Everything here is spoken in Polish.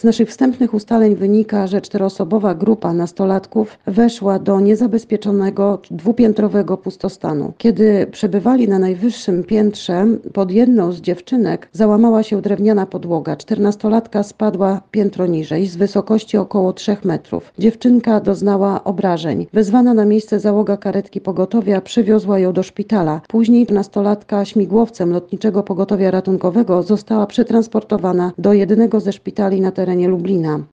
Z naszych wstępnych ustaleń wynika, że 4-osobowa grupa nastolatków weszła do niezabezpieczonego dwupiętrowego pustostanu. Kiedy przebywali na najwyższym piętrze, pod jedną z dziewczynek załamała się drewniana podłoga. 14-latka spadła piętro niżej z wysokości około 3 metrów. Dziewczynka doznała obrażeń. Wezwana na miejsce załoga karetki pogotowia przywiozła ją do szpitala. Później nastolatka śmigłowcem Lotniczego Pogotowia Ratunkowego została przetransportowana do jednego ze szpitali na terenie Lublina.